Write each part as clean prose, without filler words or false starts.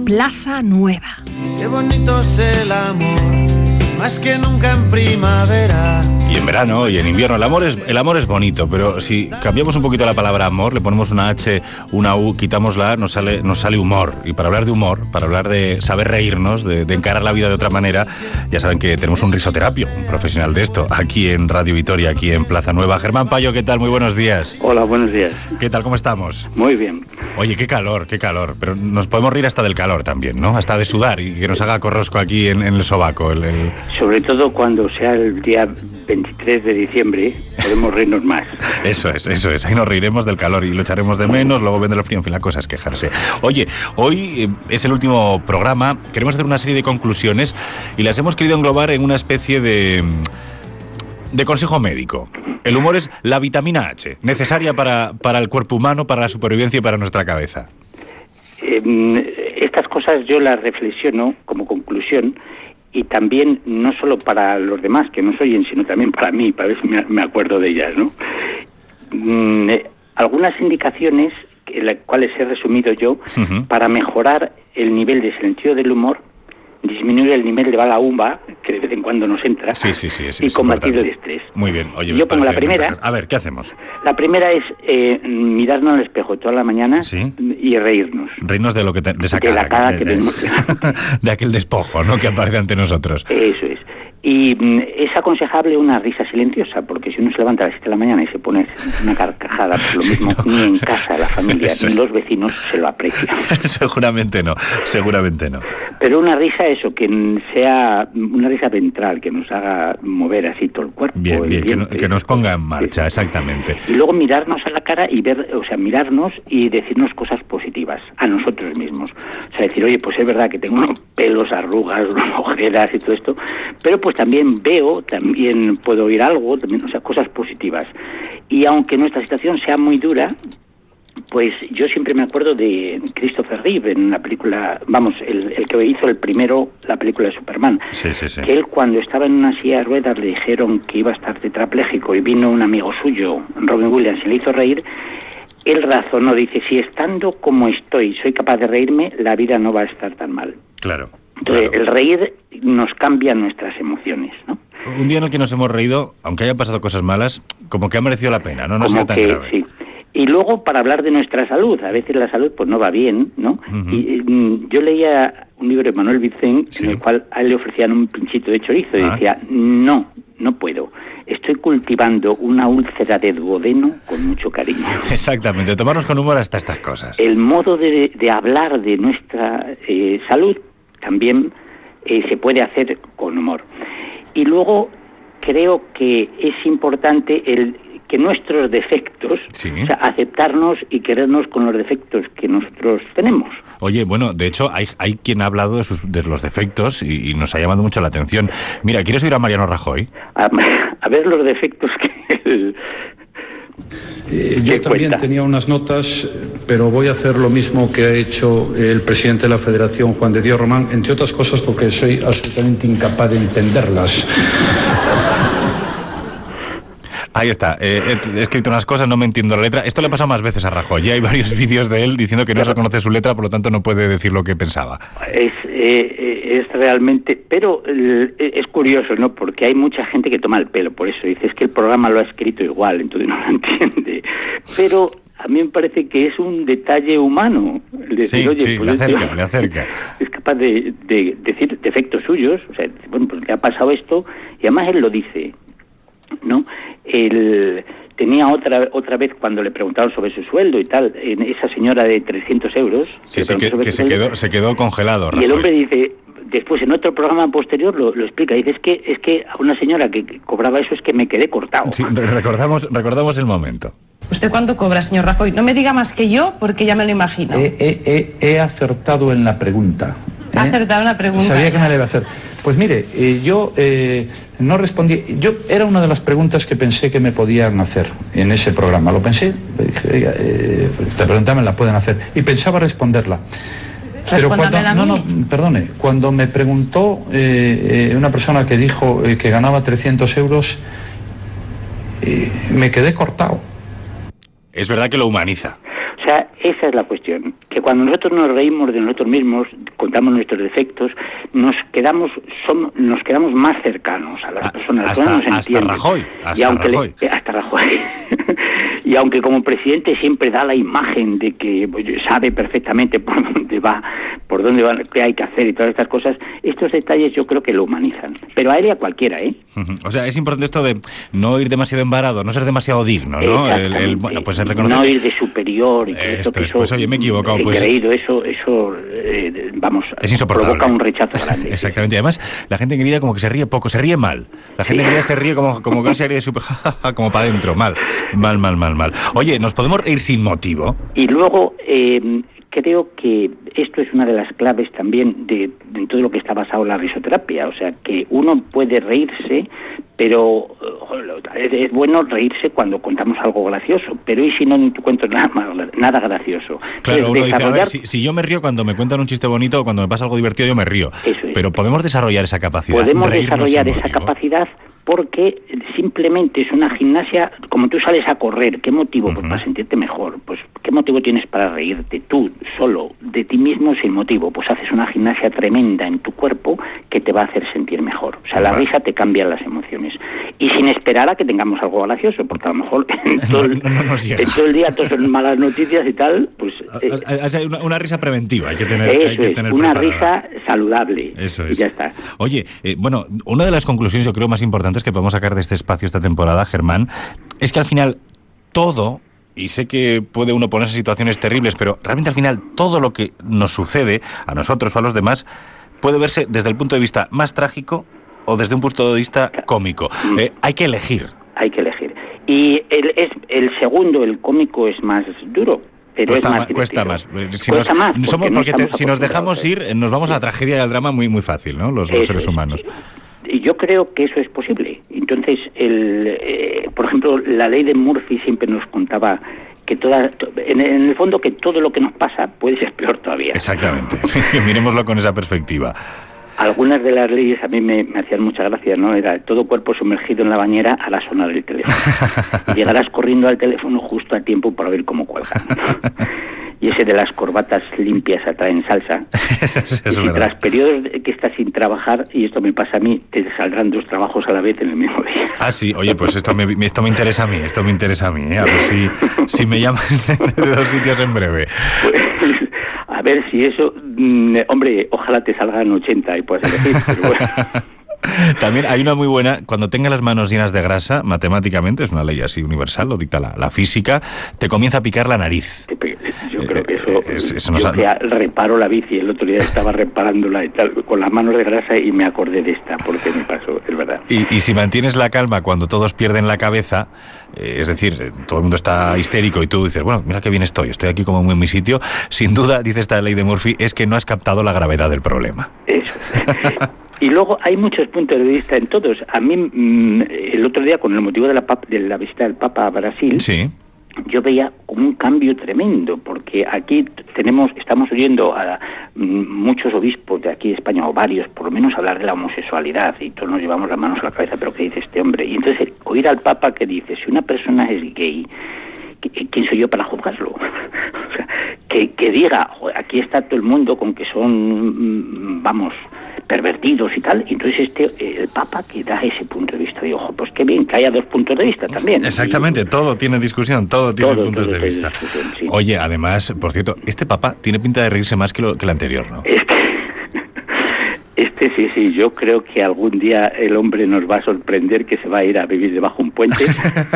Plaza Nueva. Qué bonito es el amor, más que nunca en primavera. Y en verano y en invierno. El amor es bonito, pero si cambiamos un poquito la palabra amor, le ponemos una H, una U, quitamos la A, nos sale humor. Y para hablar de humor, para hablar de saber reírnos, de encarar la vida de otra manera, ya saben que tenemos un risoterapio, un profesional de esto, aquí en Radio Vitoria, aquí en Plaza Nueva. Germán Payo, ¿qué tal? Muy buenos días. Hola, buenos días. ¿Qué tal? ¿Cómo estamos? Muy bien. Oye, qué calor. Pero nos podemos reír hasta del calor también, ¿no? Hasta de sudar y que nos haga corrosco aquí en el sobaco. Sobre todo cuando sea el día 23 de diciembre, podemos reírnos más. Eso es. Ahí nos reiremos del calor y lo echaremos de menos, luego vendrá el frío, en fin, la cosa es quejarse. Oye, hoy es el último programa, queremos hacer una serie de conclusiones y las hemos querido englobar en una especie de consejo médico. El humor es la vitamina H, necesaria para el cuerpo humano, para la supervivencia y para nuestra cabeza. Estas cosas yo las reflexiono como conclusión y también no solo para los demás que nos oyen, sino también para mí, para ver si me acuerdo de ellas, ¿no? Algunas indicaciones, las cuales he resumido yo, para mejorar el nivel de sentido del humor, disminuir el nivel de bala umba, que de vez en cuando nos entra, y combatir el estrés. Muy bien. Oye, yo pongo la primera. A ver, ¿qué hacemos? La primera es mirarnos al espejo toda la mañana y reírnos. Reírnos de esa cara. De la cara que tenemos. De aquel despojo, ¿no?, que aparece ante nosotros. Eso es. Y es aconsejable una risa silenciosa, porque si uno se levanta a las 7 de la mañana y se pone una carcajada, por lo mismo, ni en casa la familia, ni los vecinos se lo aprecian. Seguramente no. Pero una risa, que sea una risa ventral, que nos haga mover así todo el cuerpo. Bien, que nos ponga en marcha, exactamente. Y luego mirarnos a la cara y mirarnos y decirnos cosas positivas a nosotros mismos. O sea, decir, oye, pues es verdad que tengo unos pelos, arrugas, ojeras y todo esto, pero pues también puedo oír algo, también, o sea, cosas positivas. Y aunque nuestra situación sea muy dura, pues yo siempre me acuerdo de Christopher Reeve en la película, el que hizo la película de Superman. Sí. Que él, cuando estaba en una silla de ruedas, le dijeron que iba a estar tetrapléjico y vino un amigo suyo, Robin Williams, y le hizo reír. Él razonó, dice, si estando como estoy soy capaz de reírme, la vida no va a estar tan mal. Claro. Entonces, el reír nos cambia nuestras emociones, ¿no? Un día en el que nos hemos reído, aunque hayan pasado cosas malas, como que ha merecido la pena, ¿no? No ha sido tan grave. Sí. Y luego, para hablar de nuestra salud, a veces la salud pues no va bien, ¿no? Y yo leía un libro de Manuel Vicent, en el cual a él le ofrecían un pinchito de chorizo y decía, no puedo. Estoy cultivando una úlcera de duodeno con mucho cariño. Exactamente, tomarnos con humor hasta estas cosas. El modo de hablar de nuestra salud también se puede hacer con humor. Y luego creo que es importante que nuestros defectos, o sea, aceptarnos y querernos con los defectos que nosotros tenemos. Oye, bueno, de hecho hay quien ha hablado de los defectos y nos ha llamado mucho la atención. Mira, ¿quieres oír a Mariano Rajoy? A ver los defectos que yo también tenía unas notas, pero voy a hacer lo mismo que ha hecho el presidente de la Federación, Juan de Dios Román, entre otras cosas porque soy absolutamente incapaz de entenderlas. Ahí está, he escrito unas cosas, no me entiendo la letra. Esto le ha pasado más veces a Rajoy. Ya hay varios vídeos de él diciendo que no reconoce su letra, por lo tanto no puede decir lo que pensaba. Es realmente... Pero es curioso, ¿no? Porque hay mucha gente que toma el pelo, por eso dices que el programa lo ha escrito igual, entonces no lo entiende. Pero a mí me parece que es un detalle humano. Decir, oye, pues le acerca. Es capaz de decir defectos suyos, o sea, bueno, pues le ha pasado esto, y además él lo dice, ¿no? Tenía otra vez cuando le preguntaron sobre su sueldo y tal, esa señora de 300 euros... Sí, que se quedó congelado, Rajoy. Y el hombre dice, después en otro programa posterior lo explica, dice, es que a una señora que cobraba eso es que me quedé cortado. Sí, recordamos el momento. ¿Usted cuánto cobra, señor Rajoy? No me diga más que yo, porque ya me lo imagino. He acertado en la pregunta. ¿Ha acertado en la pregunta? Sabía que me la iba a hacer. Pues mire, yo no respondí. Era una de las preguntas que pensé que me podían hacer en ese programa. Lo pensé, dije, esta pregunta me la pueden hacer. Y pensaba responderla. Pero cuando me preguntó una persona que dijo que ganaba 300 euros, me quedé cortado. Es verdad que lo humaniza. O O sea, esa es la cuestión, que cuando nosotros nos reímos de nosotros mismos, contamos nuestros defectos, nos quedamos más cercanos a las personas. Hasta Rajoy. Hasta Rajoy. Y aunque como presidente siempre da la imagen de que sabe perfectamente por dónde va, qué hay que hacer y todas estas cosas, estos detalles yo creo que lo humanizan. Pero a él y a cualquiera, ¿eh? O sea, es importante esto de no ir demasiado embarado, no ser demasiado digno, ¿no? Bueno, pues el reconocer... No ir de superior. Y esto es, pues oye, me he equivocado. Pues creído, eso es insoportable. Provoca un rechazo grande. Exactamente. Además, la gente querida como que se ríe poco, se ríe mal. La gente querida se ríe como que se ríe súper, como para adentro, mal. Oye, ¿nos podemos reír sin motivo? Y luego, creo que esto es una de las claves también de todo lo que está basado en la risoterapia. O sea, que uno puede reírse, pero es bueno reírse cuando contamos algo gracioso. Pero ¿y si no te cuento nada gracioso? Claro, uno dice, a ver, si yo me río cuando me cuentan un chiste bonito o cuando me pasa algo divertido, yo me río. Pero podemos desarrollar esa capacidad. Podemos desarrollar esa capacidad porque simplemente es una gimnasia, como tú sales a correr, ¿qué motivo? Pues para sentirte mejor. Pues ¿qué motivo tienes para reírte tú, solo, de ti mismo, sin motivo? Pues haces una gimnasia tremenda en tu cuerpo que te va a hacer sentir mejor. O sea, la risa te cambia las emociones. Y sin esperar a que tengamos algo gracioso, porque a lo mejor en todo el día todos son malas noticias y tal, pues... una risa preventiva hay que tener una risa saludable. Eso es. Y ya está. Oye, bueno, una de las conclusiones yo creo más importantes que podemos sacar de este espacio esta temporada, Germán, es que al final todo, y sé que puede uno ponerse en situaciones terribles, pero realmente al final todo lo que nos sucede a nosotros o a los demás puede verse desde el punto de vista más trágico o desde un punto de vista cómico. Hay que elegir. Hay que elegir. Y el segundo, el cómico, es más duro. Pero cuesta más. Si nos dejamos ir, nos vamos a la tragedia y al drama muy, muy fácil, ¿no? Los seres humanos. Y yo creo que eso es posible. Entonces, por ejemplo, la ley de Murphy siempre nos contaba que en el fondo que todo lo que nos pasa puede ser peor todavía. Exactamente. Miremoslo con esa perspectiva. Algunas de las leyes a mí me hacían mucha gracia, ¿no? Era todo cuerpo sumergido en la bañera hará sonar el teléfono. Y llegarás corriendo al teléfono justo a tiempo para ver cómo cuelga. Y ese de las corbatas limpias atraen salsa. Eso y tras periodos que estás sin trabajar, y esto me pasa a mí, te saldrán 2 trabajos a la vez en el mismo día. Ah, sí. Oye, pues esto me interesa a mí, ¿eh? A ver si me llaman de 2 sitios en breve. Pues, a ver si eso... hombre, ojalá te salgan 80 y puedas elegir, pero bueno. También hay una muy buena, cuando tengas las manos llenas de grasa, matemáticamente, es una ley así universal, lo dicta la física, te comienza a picar la nariz. Yo creo que eso reparo la bici, el otro día estaba reparándola y tal, con las manos de grasa y me acordé de esta, porque me pasó, es verdad. Y si mantienes la calma cuando todos pierden la cabeza, es decir, todo el mundo está histérico y tú dices, bueno, mira qué bien estoy aquí como en mi sitio, sin duda, dice esta ley de Murphy, es que no has captado la gravedad del problema. Eso. Y luego hay muchos puntos de vista en todos. A mí, el otro día, con el motivo de la visita del Papa a Brasil, sí, yo veía como un cambio tremendo, porque aquí estamos oyendo a muchos obispos de aquí de España, o varios, por lo menos hablar de la homosexualidad, y todos nos llevamos las manos a la cabeza, pero ¿qué dice este hombre? Y entonces, oír al Papa que dice, si una persona es gay, ¿quién soy yo para juzgarlo? O sea, que diga, aquí está todo el mundo con que son, pervertidos y tal, y entonces el Papa que da ese punto de vista, y ojo, pues qué bien que haya 2 puntos de vista también. Exactamente, todo tiene discusión, todo tiene puntos de vista. Sí. Oye, además, por cierto, este Papa tiene pinta de reírse más que el anterior, ¿no? Sí, yo creo que algún día el hombre nos va a sorprender que se va a ir a vivir debajo de un puente.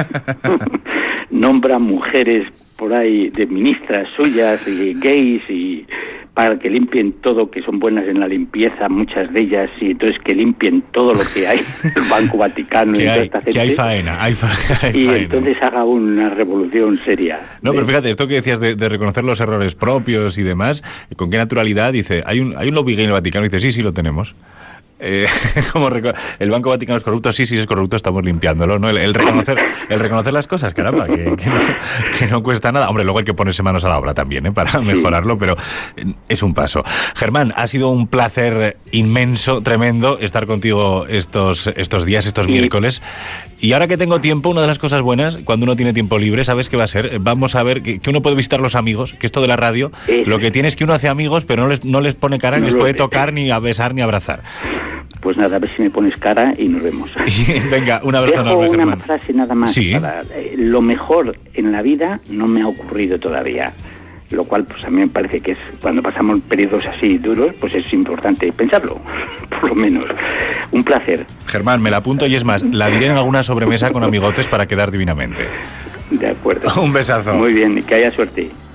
Nombra mujeres por ahí de ministras suyas y gays y para que limpien todo, que son buenas en la limpieza, muchas de ellas, y entonces que limpien todo lo que hay, el Banco Vaticano y toda esta gente. Que hay faena. Y entonces haga una revolución seria. No, pero fíjate, esto que decías de reconocer los errores propios y demás, con qué naturalidad, dice, hay un lobby gay en el Vaticano, y dice, sí, lo tenemos. Como el Banco Vaticano es corrupto, sí es corrupto, estamos limpiándolo, ¿no? El reconocer las cosas, caramba, que no cuesta nada. Hombre, luego hay que ponerse manos a la obra también, para mejorarlo, pero es un paso. Germán, ha sido un placer inmenso, tremendo, estar contigo estos días, estos miércoles. Y ahora que tengo tiempo, una de las cosas buenas, cuando uno tiene tiempo libre, ¿sabes qué va a ser? Vamos a ver que uno puede visitar los amigos, que esto de la radio, lo que tiene es que uno hace amigos, pero no les pone cara, ni les puede tocar, ni a besar, ni abrazar. Pues nada, a ver si me pones cara y nos vemos. Venga, un abrazo enorme, Germán. Una frase nada más. Sí. Lo mejor en la vida no me ha ocurrido todavía. Lo cual, pues a mí me parece que es, cuando pasamos periodos así duros, pues es importante pensarlo, por lo menos. Un placer. Germán, me la apunto y es más, la diré en alguna sobremesa con amigotes para quedar divinamente. De acuerdo. Un besazo. Muy bien, que haya suerte.